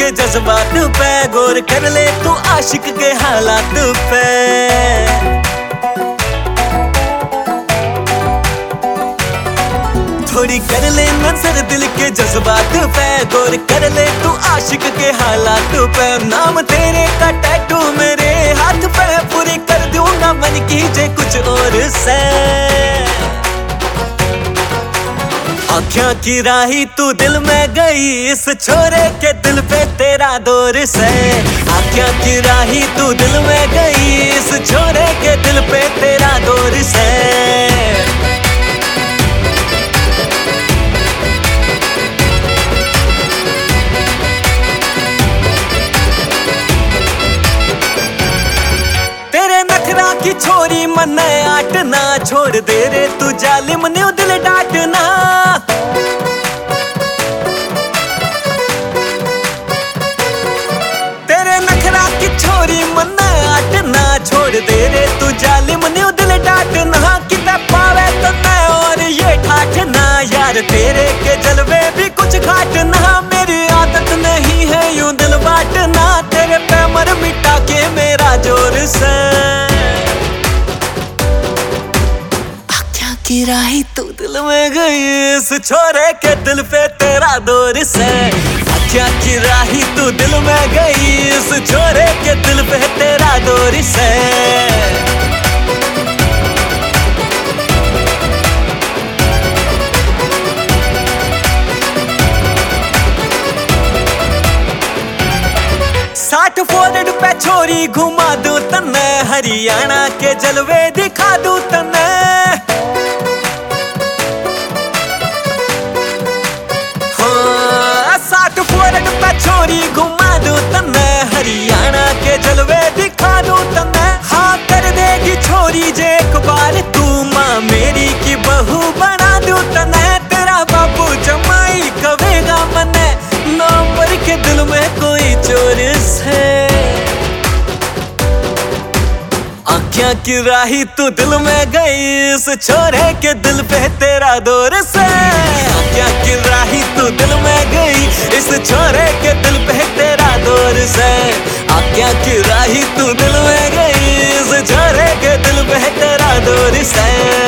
के जज्बात पे गौर कर ले तू आशिक के हालात पे। थोड़ी कर ले नजर दिल के जज्बात पे गौर कर ले तू आशिक के हालात पे। नाम तेरे का टैटू मेरे हाथ पे पूरी कर दूंगा मन कीजे कुछ और से। आँखों की राही तू दिल में गई इस छोरे के दिल पे तेरा दौर से। आँखों की राही तू दिल में गई इस छोरे के दिल पे तेरा दौर से। की छोरी मन आट ना छोड़ दे रे तू जालिम ने दिल डांटना। तेरे नखरा की छोरी मन आट ना छोड़ दे रे तू जालिम ने दिल डांटना। कितना पावे तो मैं और ये ठाठना यार तेरे के जलवे भी कुछ घाटना। मेरी आदत नहीं है यूं दिल बांटना तेरे पे मर मिटा के मेरा जोर से। की राही तू दिल में गई इस छोरे के दिल पे तेरा दौर से। आँखों की राही तू दिल में गई इस छोरे के दिल पे तेरा दौर से। साठ फोरड पे छोरी घुमा दूं तन्ने हरियाणा के जलवे दिखा दूं तन्ने। छोरी घुमा दूं तन्ने हरियाणा के जलवे दिखा दूं तन्ने। हाँ कर देगी छोरी जे एक बार तू माँ मेरी की बहू बना दूं तन्ने। तेरा बाबू जमाई कवेगा मने नंबर के दिल में कोई चोर से। आँखों की राही तू दिल में गई इस छोरे के दिल पे तेरा दौर से। आँखों की राही तू दिल में गई इस छोरे के दिल पे तेरा दौर से। आँखों की राही तू दिल में गई इस छोरे के दिल पे तेरा दौर से।